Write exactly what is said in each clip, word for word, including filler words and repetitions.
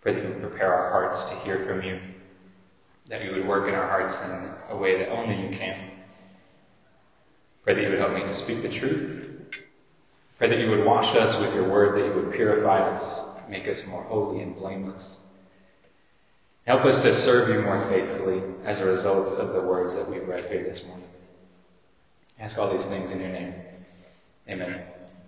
Pray that you would prepare our hearts to hear from you, that you would work in our hearts in a way that only you can. Pray that you would help me to speak the truth. Pray that you would wash us with your word, that you would purify us, make us more holy and blameless. Help us to serve you more faithfully as a result of the words that we've read here this morning. I ask all these things in your name. Amen.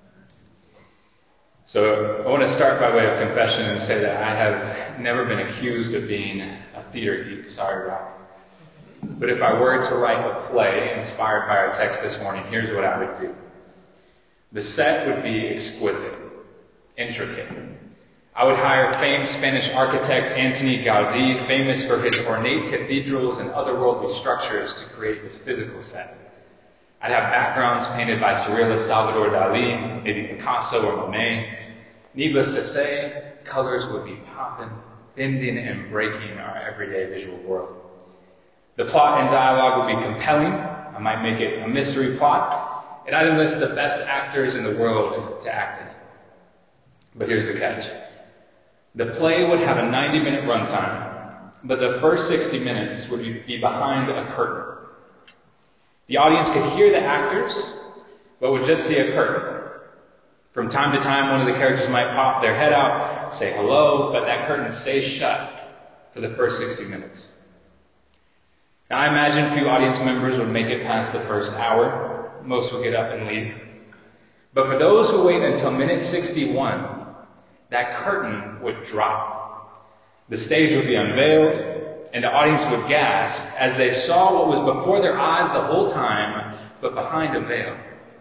So I want to start by way of confession and say that I have never been accused of being a theater geek. Sorry, Rob. But if I were to write a play inspired by our text this morning, here's what I would do. The set would be exquisite, intricate. I would hire famed Spanish architect Antoni Gaudí, famous for his ornate cathedrals and otherworldly structures, to create this physical set. I'd have backgrounds painted by surrealist Salvador Dalí, maybe Picasso or Monet. Needless to say, colors would be popping, bending and breaking our everyday visual world. The plot and dialogue would be compelling. I might make it a mystery plot, and I'd enlist the best actors in the world to act in it. But here's the catch. The play would have a ninety-minute runtime, but the first sixty minutes would be behind a curtain. The audience could hear the actors, but would just see a curtain. From time to time, one of the characters might pop their head out, say hello, but that curtain stays shut for the first sixty minutes. Now, I imagine few audience members would make it past the first hour. Most would get up and leave. But for those who wait until minute sixty-one, that curtain would drop. The stage would be unveiled, and the audience would gasp as they saw what was before their eyes the whole time, but behind a veil.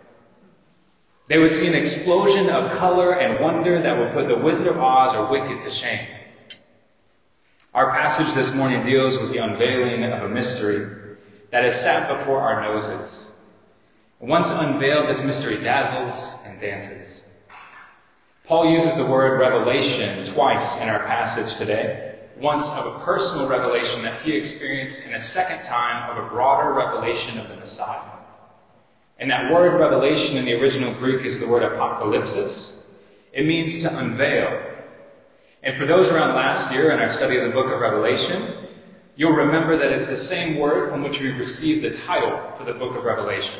They would see an explosion of color and wonder that would put the Wizard of Oz or Wicked to shame. Our passage this morning deals with the unveiling of a mystery that has sat before our noses. Once unveiled, this mystery dazzles and dances. Paul uses the word revelation twice in our passage today. Once of a personal revelation that he experienced, and a second time of a broader revelation of the Messiah. And that word revelation in the original Greek is the word apocalypsis. It means to unveil. And for those around last year in our study of the book of Revelation, you'll remember that it's the same word from which we received the title for the book of Revelation.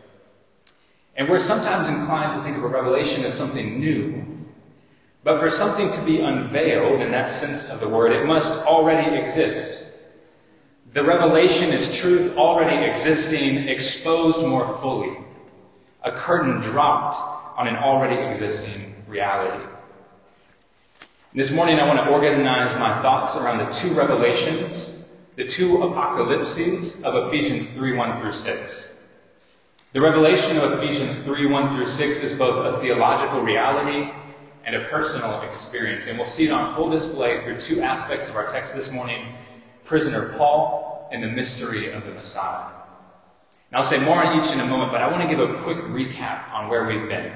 And we're sometimes inclined to think of a revelation as something new. But for something to be unveiled, in that sense of the word, it must already exist. The revelation is truth already existing, exposed more fully. A curtain dropped on an already existing reality. This morning I want to organize my thoughts around the two revelations, the two apocalypses of Ephesians three, one through six. The revelation of Ephesians three, one through six is both a theological reality and a personal experience. And we'll see it on full display through two aspects of our text this morning, prisoner Paul and the mystery of the Messiah. And I'll say more on each in a moment, but I want to give a quick recap on where we've been.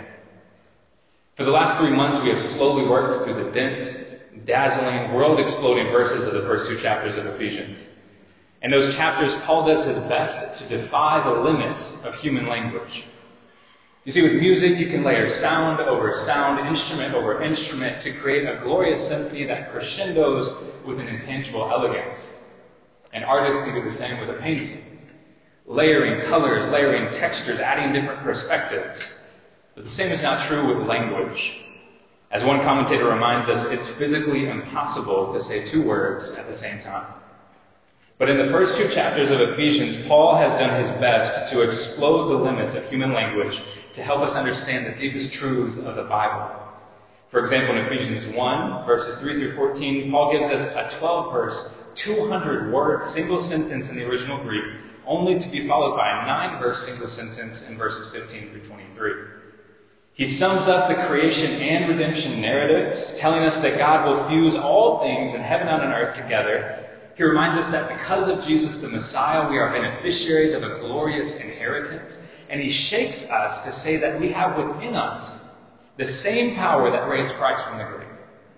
For the last three months, we have slowly worked through the dense, dazzling, world-exploding verses of the first two chapters of Ephesians. In those chapters, Paul does his best to defy the limits of human language. You see, with music, you can layer sound over sound, instrument over instrument, to create a glorious symphony that crescendos with an intangible elegance. And artists can do the same with a painting. Layering colors, layering textures, adding different perspectives. But the same is not true with language. As one commentator reminds us, it's physically impossible to say two words at the same time. But in the first two chapters of Ephesians, Paul has done his best to explode the limits of human language to help us understand the deepest truths of the Bible. For example, in Ephesians one, verses three through fourteen, Paul gives us a twelve-verse, two hundred word single sentence in the original Greek, only to be followed by a nine-verse single sentence in verses fifteen through twenty-three. He sums up the creation and redemption narratives, telling us that God will fuse all things in heaven and on earth together. He reminds us that because of Jesus the Messiah, we are beneficiaries of a glorious inheritance. And he shakes us to say that we have within us the same power that raised Christ from the grave.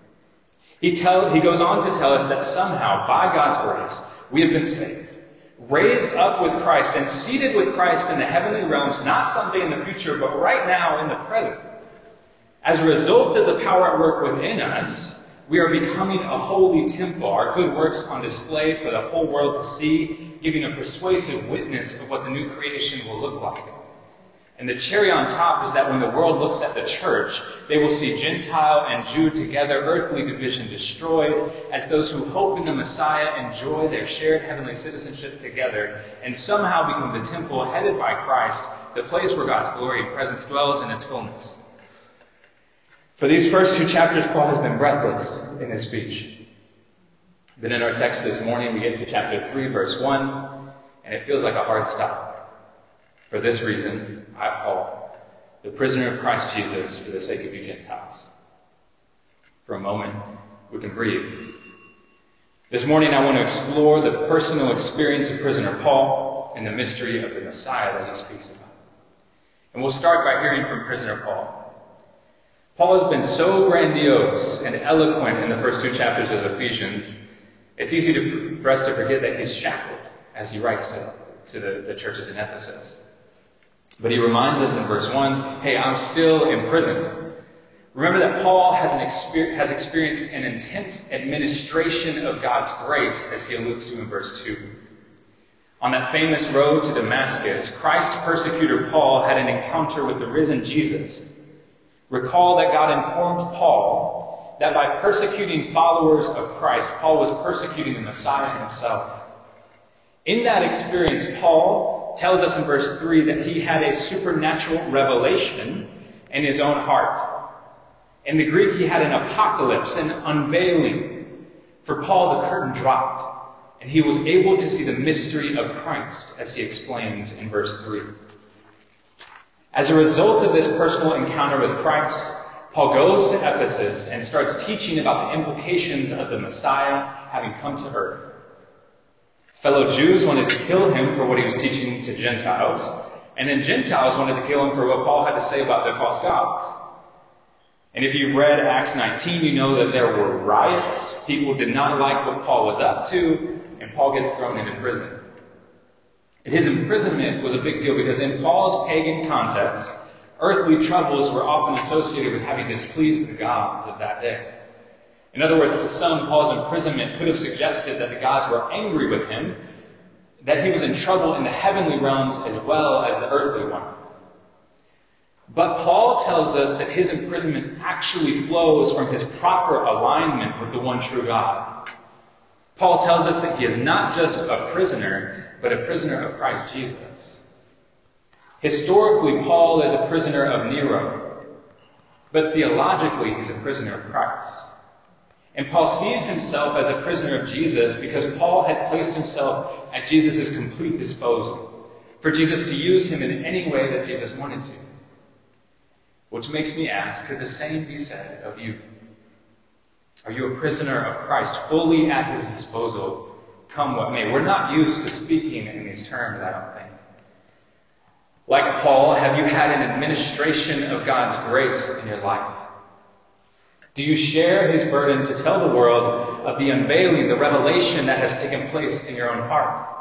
He, tell, he goes on to tell us that somehow, by God's grace, we have been saved, raised up with Christ, and seated with Christ in the heavenly realms, not someday in the future, but right now in the present. As a result of the power at work within us, We are becoming a holy temple, our good works on display for the whole world to see, giving a persuasive witness of what the new creation will look like. And the cherry on top is that when the world looks at the church, they will see Gentile and Jew together, earthly division destroyed, as those who hope in the Messiah enjoy their shared heavenly citizenship together, and somehow become the temple headed by Christ, the place where God's glory and presence dwells in its fullness. For these first two chapters, Paul has been breathless in his speech. But in our text this morning, we get to chapter three, verse one, and it feels like a hard stop. For this reason, I, Paul, the prisoner of Christ Jesus, for the sake of you Gentiles. For a moment, we can breathe. This morning, I want to explore the personal experience of prisoner Paul and the mystery of the Messiah that he speaks about. And we'll start by hearing from prisoner Paul. Paul has been so grandiose and eloquent in the first two chapters of Ephesians, it's easy to, for us to forget that he's shackled as he writes to, to the, the churches in Ephesus. But he reminds us in verse one, hey, I'm still imprisoned. Remember that Paul has, an exper- has experienced an intense administration of God's grace, as he alludes to in verse two. On that famous road to Damascus, Christ persecutor Paul had an encounter with the risen Jesus. Recall that God informed Paul that by persecuting followers of Christ, Paul was persecuting the Messiah himself. In that experience, Paul tells us in verse three that he had a supernatural revelation in his own heart. In the Greek, he had an apocalypse, an unveiling. For Paul, the curtain dropped, and he was able to see the mystery of Christ, as he explains in verse three. As a result of this personal encounter with Christ, Paul goes to Ephesus and starts teaching about the implications of the Messiah having come to earth. Fellow Jews wanted to kill him for what he was teaching to Gentiles, and then Gentiles wanted to kill him for what Paul had to say about their false gods. And if you've read Acts nineteen, you know that there were riots. People did not like what Paul was up to, and Paul gets thrown into prison. And his imprisonment was a big deal because in Paul's pagan context, earthly troubles were often associated with having displeased the gods of that day. In other words, to some, Paul's imprisonment could have suggested that the gods were angry with him, that he was in trouble in the heavenly realms as well as the earthly one. But Paul tells us that his imprisonment actually flows from his proper alignment with the one true God. Paul tells us that he is not just a prisoner, but a prisoner of Christ Jesus. Historically, Paul is a prisoner of Nero, but theologically, he's a prisoner of Christ. And Paul sees himself as a prisoner of Jesus because Paul had placed himself at Jesus' complete disposal, for Jesus to use him in any way that Jesus wanted to. Which makes me ask, could the same be said of you? Are you a prisoner of Christ, fully at his disposal, come what may? We're not used to speaking in these terms, I don't think. Like Paul, have you had an administration of God's grace in your life? Do you share his burden to tell the world of the unveiling, the revelation that has taken place in your own heart?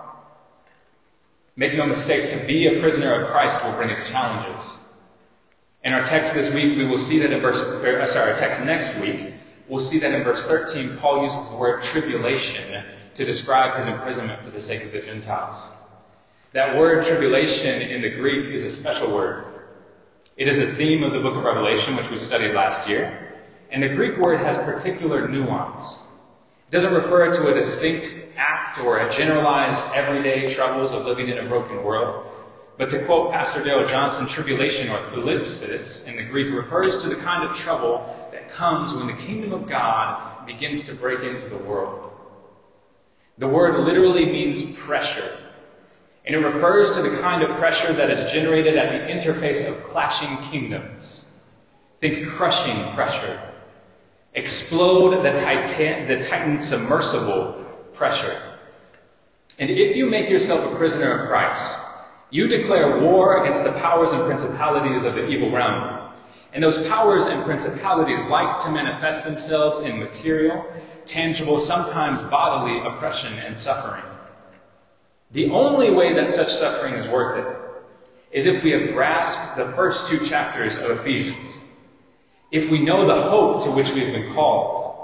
Make no mistake, to be a prisoner of Christ will bring its challenges. In our text this week, we will see that in verse, or, sorry, our text next week, we'll see that in verse thirteen, Paul uses the word tribulation to describe his imprisonment for the sake of the Gentiles. That word tribulation in the Greek is a special word. It is a theme of the book of Revelation, which we studied last year. And the Greek word has particular nuance. It doesn't refer to a distinct act or a generalized everyday troubles of living in a broken world. But to quote Pastor Dale Johnson, tribulation or thlipsis in the Greek refers to the kind of trouble that comes when the kingdom of God begins to break into the world. The word literally means pressure. And it refers to the kind of pressure that is generated at the interface of clashing kingdoms. Think crushing pressure. Explode the titan, the Titan submersible pressure. And if you make yourself a prisoner of Christ, you declare war against the powers and principalities of the evil realm. And those powers and principalities like to manifest themselves in material, tangible, sometimes bodily oppression and suffering. The only way that such suffering is worth it is if we have grasped the first two chapters of Ephesians. If we know the hope to which we have been called,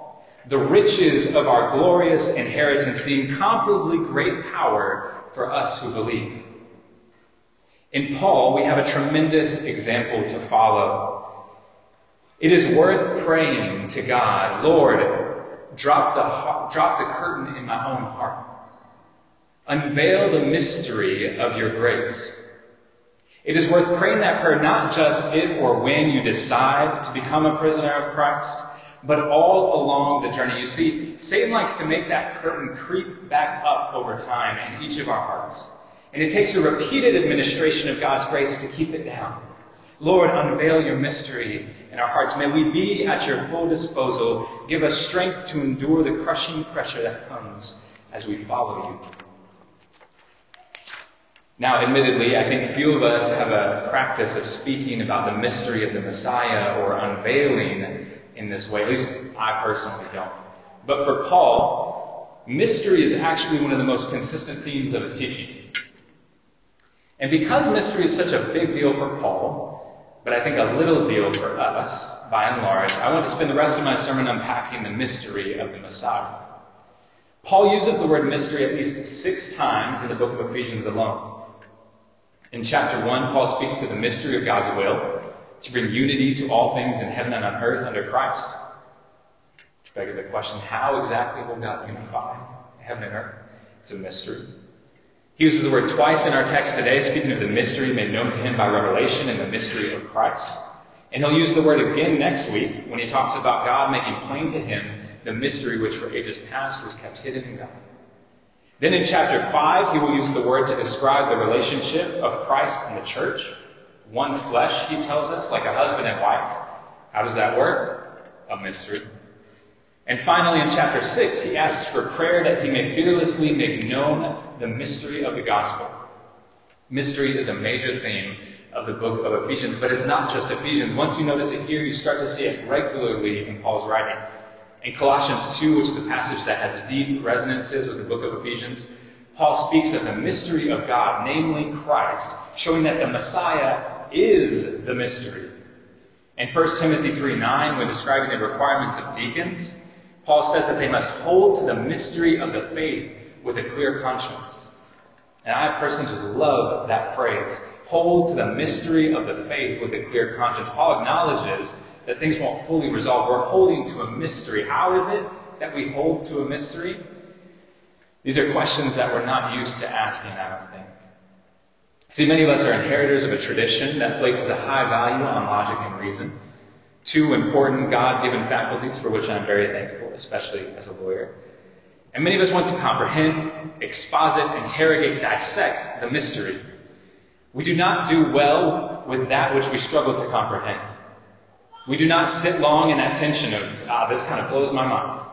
the riches of our glorious inheritance, the incomparably great power for us who believe. In Paul, we have a tremendous example to follow. It is worth praying to God, Lord, drop the, drop the curtain in my own heart. Unveil the mystery of your grace. It is worth praying that prayer not just if or when you decide to become a prisoner of Christ, but all along the journey. You see, Satan likes to make that curtain creep back up over time in each of our hearts. And it takes a repeated administration of God's grace to keep it down. Lord, unveil your mystery in our hearts. May we be at your full disposal. Give us strength to endure the crushing pressure that comes as we follow you. Now, admittedly, I think few of us have a practice of speaking about the mystery of the Messiah or unveiling in this way. At least I personally don't. But for Paul, mystery is actually one of the most consistent themes of his teaching. And because mystery is such a big deal for Paul, but I think a little deal for us, by and large, I want to spend the rest of my sermon unpacking the mystery of the Messiah. Paul uses the word mystery at least six times in the book of Ephesians alone. In chapter one, Paul speaks to the mystery of God's will, to bring unity to all things in heaven and on earth under Christ. Which begs the question, how exactly will God unify heaven and earth? It's a mystery. He uses the word twice in our text today, speaking of the mystery made known to him by revelation and the mystery of Christ. And he'll use the word again next week when he talks about God making plain to him the mystery which for ages past was kept hidden in God. Then in chapter five, he will use the word to describe the relationship of Christ and the church. One flesh, he tells us, like a husband and wife. How does that work? A mystery. And finally, in chapter six, he asks for prayer that he may fearlessly make known the mystery of the gospel. Mystery is a major theme of the book of Ephesians, but it's not just Ephesians. Once you notice it here, you start to see it regularly in Paul's writing. In Colossians two, which is a passage that has deep resonances with the book of Ephesians, Paul speaks of the mystery of God, namely Christ, showing that the Messiah is the mystery. In First Timothy three nine, when describing the requirements of deacons, Paul says that they must hold to the mystery of the faith with a clear conscience. And I personally just love that phrase, hold to the mystery of the faith with a clear conscience. Paul acknowledges that things won't fully resolve. We're holding to a mystery. How is it that we hold to a mystery? These are questions that we're not used to asking, I don't think. See, many of us are inheritors of a tradition that places a high value on logic and reason. Two important God-given faculties for which I'm very thankful, especially as a lawyer. And many of us want to comprehend, exposit, interrogate, dissect the mystery. We do not do well with that which we struggle to comprehend. We do not sit long in that tension of, ah, this kind of blows my mind.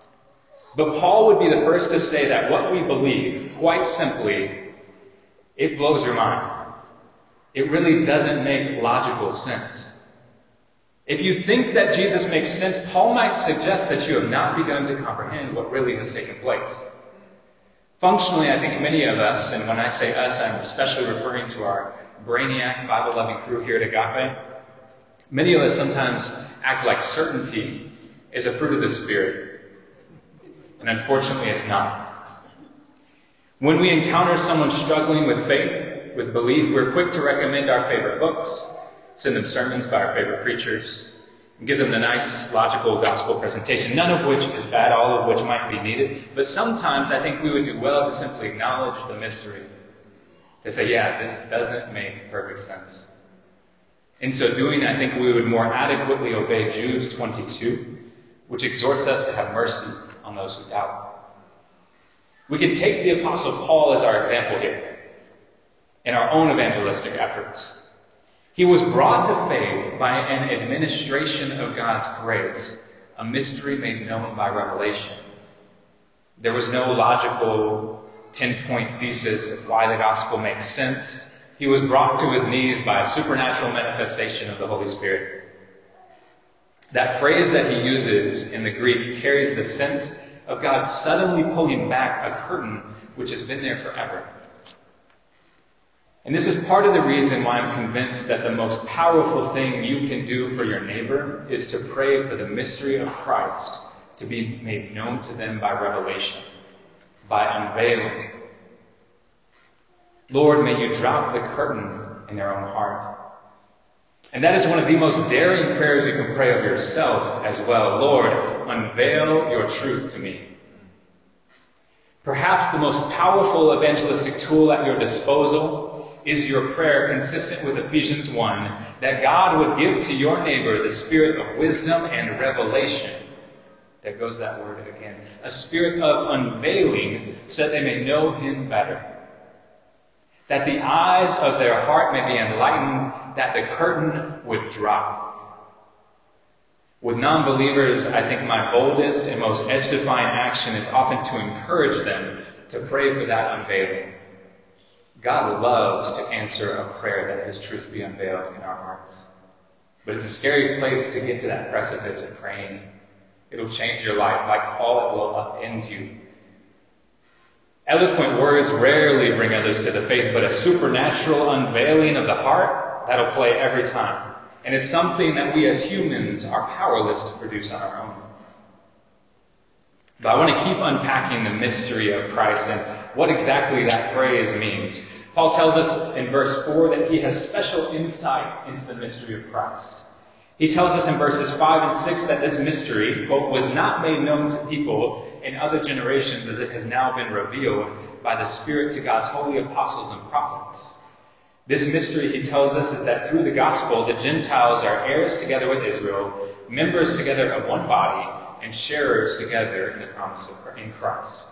But Paul would be the first to say that what we believe, quite simply, it blows your mind. It really doesn't make logical sense. If you think that Jesus makes sense, Paul might suggest that you have not begun to comprehend what really has taken place. Functionally, I think many of us, and when I say us, I'm especially referring to our brainiac, Bible-loving crew here at Agape, many of us sometimes act like certainty is a fruit of the Spirit. And unfortunately, it's not. When we encounter someone struggling with faith, with belief, we're quick to recommend our favorite books, send them sermons by our favorite preachers, and give them the nice, logical gospel presentation, none of which is bad, all of which might be needed. But sometimes I think we would do well to simply acknowledge the mystery. To say, yeah, this doesn't make perfect sense. In so doing, I think we would more adequately obey Jude twenty-two, which exhorts us to have mercy on those who doubt. We can take the Apostle Paul as our example here in our own evangelistic efforts. He was brought to faith by an administration of God's grace, a mystery made known by revelation. There was no logical ten-point thesis of why the gospel makes sense. He was brought to his knees by a supernatural manifestation of the Holy Spirit. That phrase that he uses in the Greek carries the sense of God suddenly pulling back a curtain which has been there forever. And this is part of the reason why I'm convinced that the most powerful thing you can do for your neighbor is to pray for the mystery of Christ to be made known to them by revelation, by unveiling. Lord, may you drop the curtain in their own heart. And that is one of the most daring prayers you can pray of yourself as well. Lord, unveil your truth to me. Perhaps the most powerful evangelistic tool at your disposal is your prayer, consistent with Ephesians one, that God would give to your neighbor the spirit of wisdom and revelation. There goes that word again. A spirit of unveiling so that they may know him better. That the eyes of their heart may be enlightened, that the curtain would drop. With non-believers, I think my boldest and most edge-defying action is often to encourage them to pray for that unveiling. God loves to answer a prayer that his truth be unveiled in our hearts. But it's a scary place to get to that precipice of praying. It'll change your life. Like Paul, it will upend you. Eloquent words rarely bring others to the faith, but a supernatural unveiling of the heart, that'll play every time. And it's something that we as humans are powerless to produce on our own. But I want to keep unpacking the mystery of Christ and what exactly that phrase means. Paul tells us in verse four that he has special insight into the mystery of Christ. He tells us in verses five and six that this mystery, quote, was not made known to people in other generations as it has now been revealed by the Spirit to God's holy apostles and prophets. This mystery, he tells us, is that through the gospel, the Gentiles are heirs together with Israel, members together of one body, and sharers together in the promise of in Christ.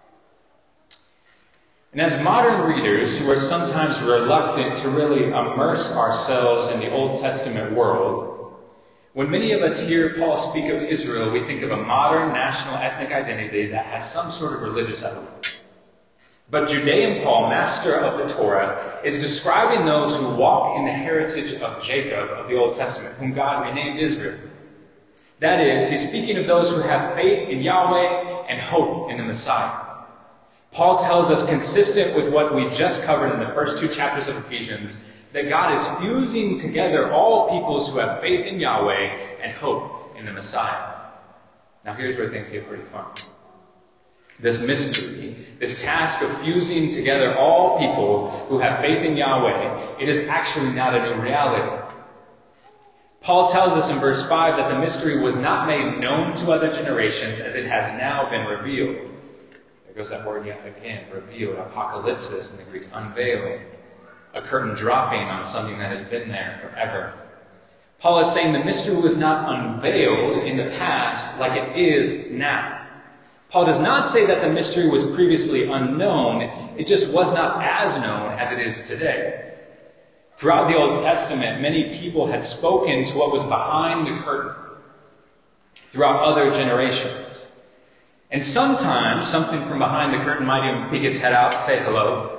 And as modern readers who are sometimes reluctant to really immerse ourselves in the Old Testament world, when many of us hear Paul speak of Israel, we think of a modern national ethnic identity that has some sort of religious element. But Judean Paul, master of the Torah, is describing those who walk in the heritage of Jacob of the Old Testament, whom God renamed Israel. That is, he's speaking of those who have faith in Yahweh and hope in the Messiah. Paul tells us, consistent with what we just covered in the first two chapters of Ephesians, that God is fusing together all peoples who have faith in Yahweh and hope in the Messiah. Now here's where things get pretty fun. This mystery, this task of fusing together all people who have faith in Yahweh, it is actually not a new reality. Paul tells us in verse five that the mystery was not made known to other generations as it has now been revealed. There goes that word yet again, revealed, apocalypsis in the Greek, unveiling. A curtain dropping on something that has been there forever. Paul is saying the mystery was not unveiled in the past like it is now. Paul does not say that the mystery was previously unknown. It just was not as known as it is today. Throughout the Old Testament, many people had spoken to what was behind the curtain throughout other generations. And sometimes something from behind the curtain might even peek its head out and say hello.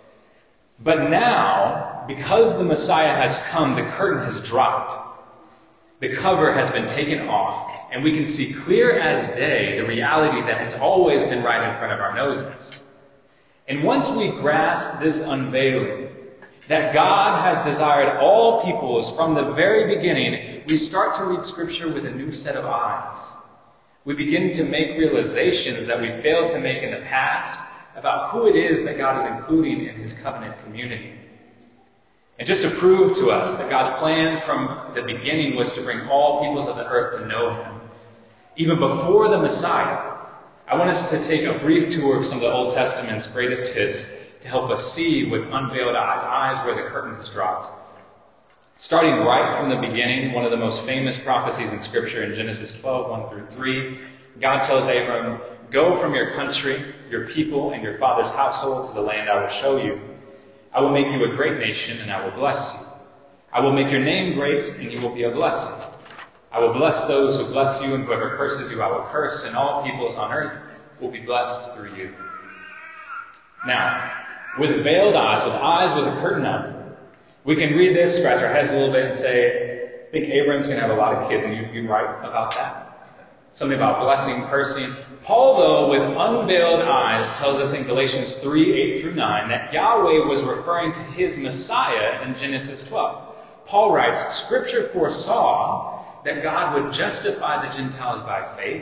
But now, because the Messiah has come, the curtain has dropped. The cover has been taken off, and we can see clear as day the reality that has always been right in front of our noses. And once we grasp this unveiling, that God has desired all peoples from the very beginning, we start to read Scripture with a new set of eyes. We begin to make realizations that we failed to make in the past about who it is that God is including in his covenant community. And just to prove to us that God's plan from the beginning was to bring all peoples of the earth to know him, even before the Messiah, I want us to take a brief tour of some of the Old Testament's greatest hits to help us see with unveiled eyes, eyes where the curtain has dropped. Starting right from the beginning, one of the most famous prophecies in Scripture in Genesis twelve, one through three, God tells Abram, "Go from your country, your people, and your father's household to the land I will show you. I will make you a great nation, and I will bless you. I will make your name great, and you will be a blessing. I will bless those who bless you, and whoever curses you I will curse, and all peoples on earth will be blessed through you." Now, with veiled eyes, with eyes with a curtain up, we can read this, scratch our heads a little bit, and say, I think Abram's going to have a lot of kids, and you'd be right about that. Something about blessing, cursing. Paul, though, with unveiled eyes, tells us in Galatians three, eight through nine, that Yahweh was referring to his Messiah in Genesis twelve. Paul writes, "Scripture foresaw that God would justify the Gentiles by faith,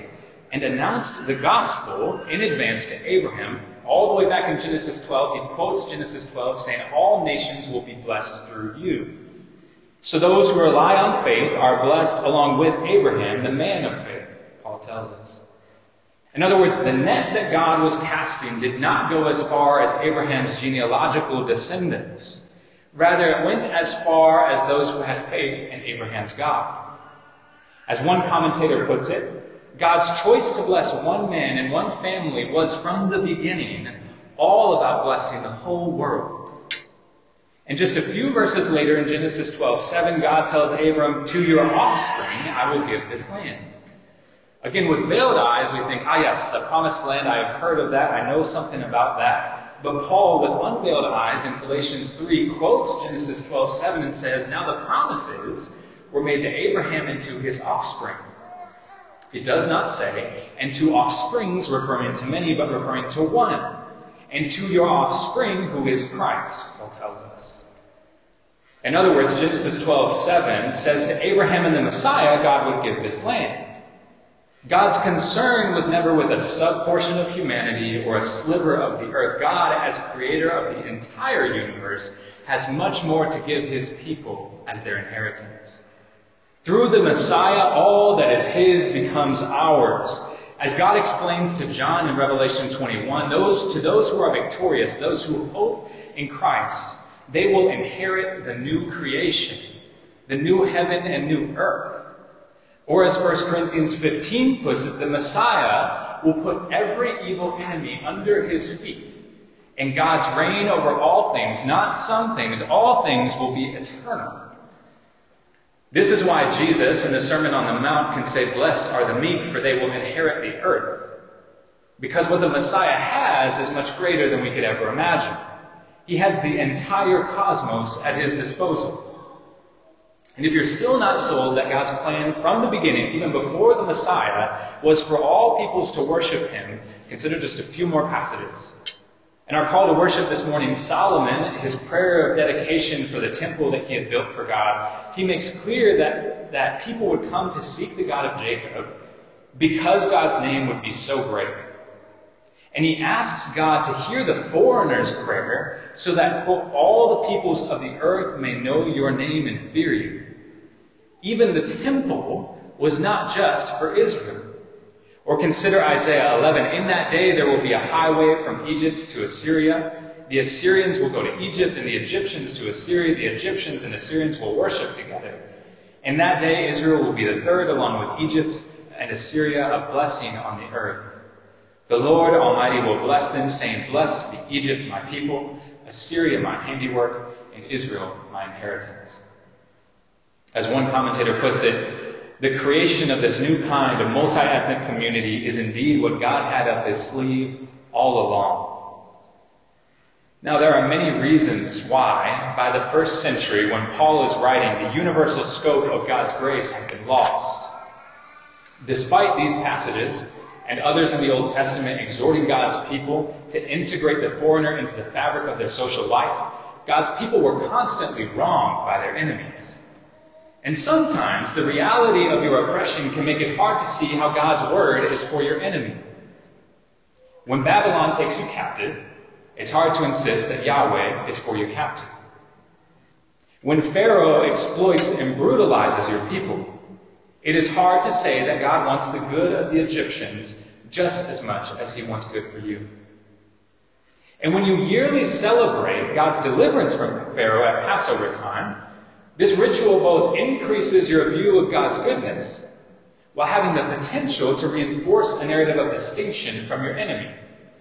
and announced the gospel in advance to Abraham. All the way back in Genesis twelve, he quotes Genesis twelve saying, all nations will be blessed through you. So those who rely on faith are blessed along with Abraham, the man of faith, Paul tells us. In other words, the net that God was casting did not go as far as Abraham's genealogical descendants. Rather, it went as far as those who had faith in Abraham's God. As one commentator puts it, God's choice to bless one man and one family was from the beginning all about blessing the whole world. And just a few verses later in Genesis twelve seven, God tells Abram, to your offspring I will give this land. Again, with veiled eyes, we think, ah yes, the promised land, I have heard of that, I know something about that. But Paul, with unveiled eyes, in Galatians three, quotes Genesis twelve seven and says, now the promises were made to Abraham and to his offspring. It does not say, and to offsprings, referring to many, but referring to one. And to your offspring, who is Christ, Paul tells us. In other words, Genesis twelve seven says to Abraham and the Messiah, God would give this land. God's concern was never with a sub-portion of humanity or a sliver of the earth. God, as creator of the entire universe, has much more to give his people as their inheritance. Through the Messiah, all that is his becomes ours. As God explains to John in Revelation twenty-one, those to those who are victorious, those who hope in Christ, they will inherit the new creation, the new heaven and new earth. Or as First Corinthians fifteen puts it, the Messiah will put every evil enemy under his feet. And God's reign over all things, not some things, all things will be eternal. This is why Jesus in the Sermon on the Mount can say, blessed are the meek, for they will inherit the earth. Because what the Messiah has is much greater than we could ever imagine. He has the entire cosmos at his disposal. And if you're still not sold that God's plan from the beginning, even before the Messiah, was for all peoples to worship him, consider just a few more passages. In our call to worship this morning, Solomon, his prayer of dedication for the temple that he had built for God, he makes clear that, that people would come to seek the God of Jacob because God's name would be so great. And he asks God to hear the foreigner's prayer so that, quote, all the peoples of the earth may know your name and fear you. Even the temple was not just for Israel. Or consider Isaiah eleven. In that day there will be a highway from Egypt to Assyria. The Assyrians will go to Egypt and the Egyptians to Assyria. The Egyptians and Assyrians will worship together. In that day Israel will be the third along with Egypt and Assyria, a blessing on the earth. The Lord Almighty will bless them, saying, blessed be Egypt, my people, Assyria, my handiwork, and Israel, my inheritance. As one commentator puts it, the creation of this new kind of multi-ethnic community is indeed what God had up his sleeve all along. Now, there are many reasons why, by the first century, when Paul is writing, the universal scope of God's grace had been lost. Despite these passages, and others in the Old Testament exhorting God's people to integrate the foreigner into the fabric of their social life, God's people were constantly wronged by their enemies. And sometimes the reality of your oppression can make it hard to see how God's word is for your enemy. When Babylon takes you captive, it's hard to insist that Yahweh is for your captive. When Pharaoh exploits and brutalizes your people, it is hard to say that God wants the good of the Egyptians just as much as he wants good for you. And when you yearly celebrate God's deliverance from Pharaoh at Passover time, this ritual both increases your view of God's goodness while having the potential to reinforce a narrative of distinction from your enemy.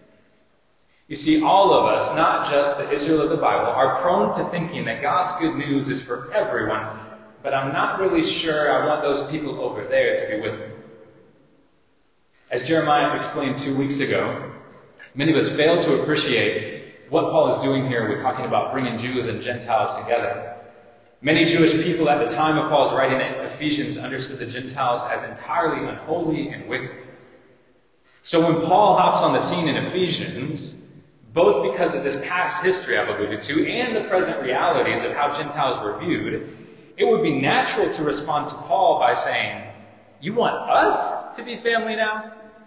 You see, all of us, not just the Israel of the Bible, are prone to thinking that God's good news is for everyone, but I'm not really sure I want those people over there to be with me. As Jeremiah explained two weeks ago, many of us fail to appreciate what Paul is doing here with talking about bringing Jews and Gentiles together. Many Jewish people at the time of Paul's writing in Ephesians understood the Gentiles as entirely unholy and wicked. So when Paul hops on the scene in Ephesians, both because of this past history I've alluded to and the present realities of how Gentiles were viewed, it would be natural to respond to Paul by saying, you want us to be family now?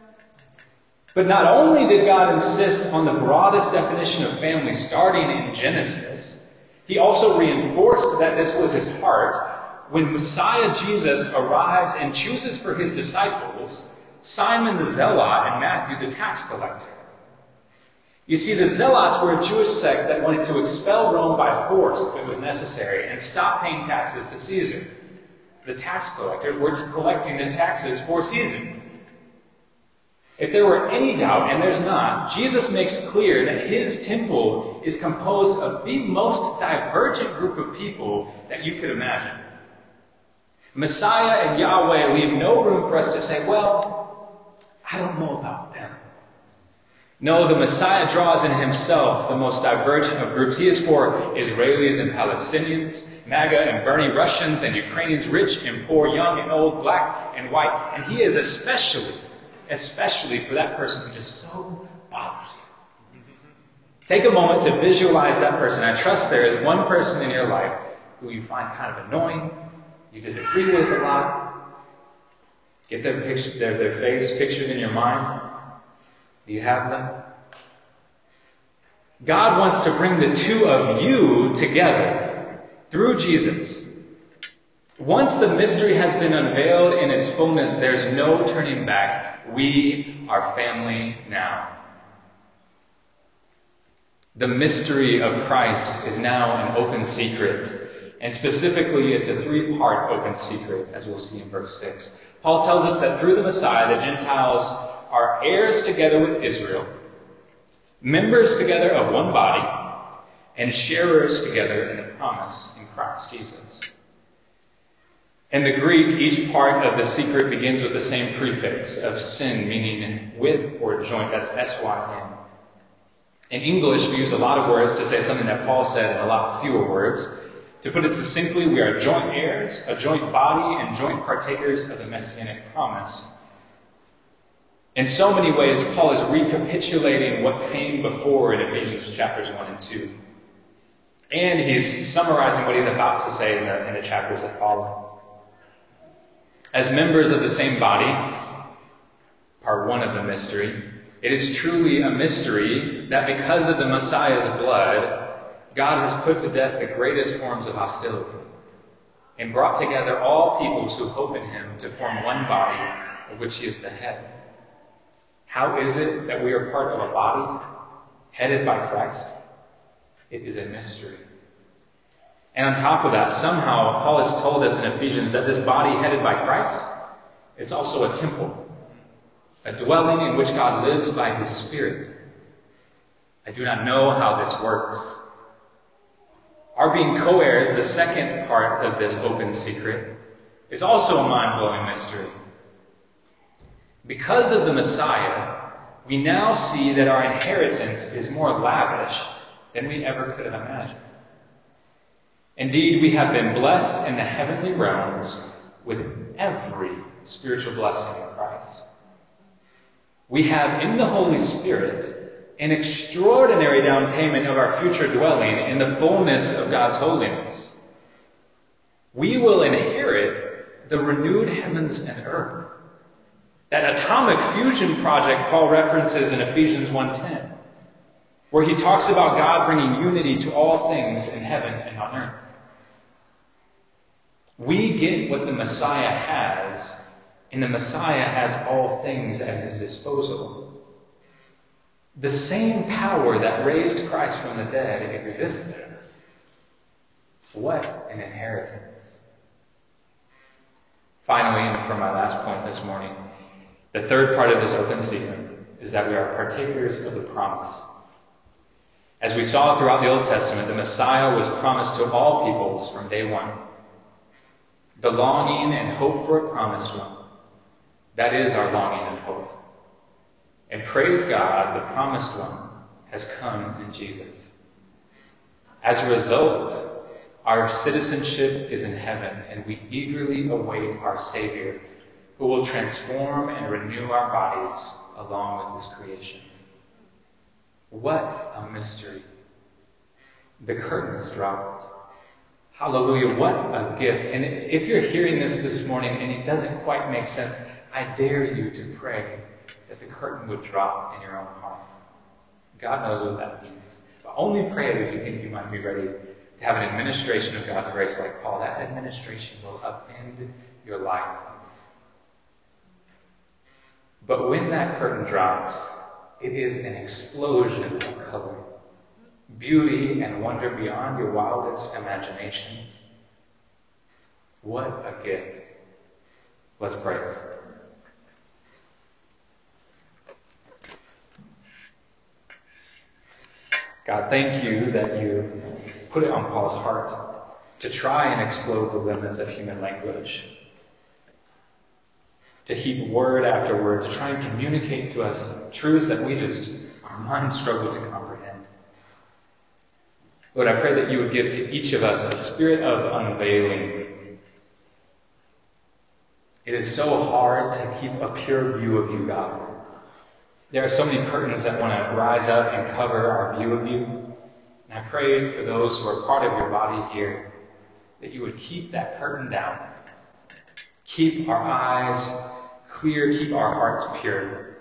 But not only did God insist on the broadest definition of family starting in Genesis, he also reinforced that this was his heart when Messiah Jesus arrives and chooses for his disciples Simon the Zealot and Matthew the tax collector. You see, the Zealots were a Jewish sect that wanted to expel Rome by force if it was necessary and stop paying taxes to Caesar. The tax collectors were collecting the taxes for Caesar. If there were any doubt, and there's not, Jesus makes clear that his temple is composed of the most divergent group of people that you could imagine. Messiah and Yahweh leave no room for us to say, well, I don't know about them. No, the Messiah draws in himself the most divergent of groups. He is for Israelis and Palestinians, MAGA and Bernie Russians and Ukrainians, rich and poor, young and old, black and white. And he is especially, especially for that person who just so bothers you. Take a moment to visualize that person. I trust there is one person in your life who you find kind of annoying, you disagree with a lot. Get their picture, their, their face pictured in your mind. Do you have them? God wants to bring the two of you together through Jesus. Once the mystery has been unveiled in its fullness, there's no turning back. We are family now. The mystery of Christ is now an open secret. And specifically, it's a three-part open secret, as we'll see in verse six. Paul tells us that through the Messiah, the Gentiles are heirs together with Israel, members together of one body, and sharers together in a promise in Christ Jesus. In the Greek, each part of the secret begins with the same prefix of sin, meaning with or joint. That's S Y N. In English, we use a lot of words to say something that Paul said in a lot fewer words. To put it succinctly, we are joint heirs, a joint body, and joint partakers of the Messianic promise. In so many ways, Paul is recapitulating what came before in Ephesians chapters one and two. And he's summarizing what he's about to say in the, in the chapters that follow. As members of the same body, part one of the mystery, it is truly a mystery that because of the Messiah's blood, God has put to death the greatest forms of hostility and brought together all peoples who hope in him to form one body of which he is the head. How is it that we are part of a body headed by Christ? It is a mystery. And on top of that, somehow Paul has told us in Ephesians that this body headed by Christ, it's also a temple, a dwelling in which God lives by his Spirit. I do not know how this works. Our being co-heirs, the second part of this open secret, is also a mind-blowing mystery. Because of the Messiah, we now see that our inheritance is more lavish than we ever could have imagined. Indeed, we have been blessed in the heavenly realms with every spiritual blessing in Christ. We have in the Holy Spirit an extraordinary down payment of our future dwelling in the fullness of God's holiness. We will inherit the renewed heavens and earth. That atomic fusion project Paul references in Ephesians one ten, where he talks about God bringing unity to all things in heaven and on earth. We get what the Messiah has, and the Messiah has all things at his disposal. The same power that raised Christ from the dead exists in us. What an inheritance. Finally, and for my last point this morning, the third part of this open secret is that we are partakers of the promise. As we saw throughout the Old Testament, the Messiah was promised to all peoples from day one. The longing and hope for a promised one, that is our longing and hope. And praise God, the promised one has come in Jesus. As a result, our citizenship is in heaven, and we eagerly await our Savior, who will transform and renew our bodies along with his creation. What a mystery. The curtain is dropped. Hallelujah, what a gift. And if you're hearing this this morning and it doesn't quite make sense, I dare you to pray that the curtain would drop in your own heart. God knows what that means. But only pray it if you think you might be ready to have an administration of God's grace like Paul. That administration will upend your life. But when that curtain drops, it is an explosion of color, beauty and wonder beyond your wildest imaginations. What a gift. Let's pray. God, thank you that you put it on Paul's heart to try and explode the limits of human language, to heap word after word, to try and communicate to us truths that we just, our minds struggle to comprehend. Lord, I pray that you would give to each of us a spirit of unveiling. It is so hard to keep a pure view of you, God. There are so many curtains that want to rise up and cover our view of you. And I pray for those who are part of your body here, that you would keep that curtain down. Keep our eyes clear, keep our hearts pure.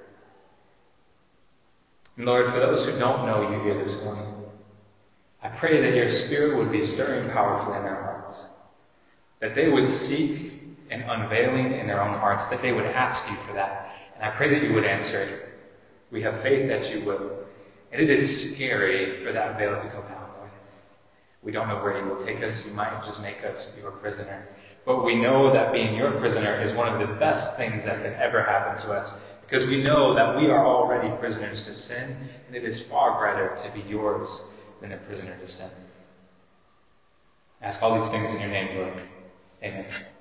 And Lord, for those who don't know you here this morning, I pray that your Spirit would be stirring powerfully in their hearts, that they would seek an unveiling in their own hearts, that they would ask you for that. And I pray that you would answer it. We have faith that you will. And it is scary for that veil to come down, Lord. We don't know where you will take us. You might just make us your prisoner. But we know that being your prisoner is one of the best things that can ever happen to us, because we know that we are already prisoners to sin, and it is far better to be yours than a prisoner to sin. I ask all these things in your name, Lord. Amen.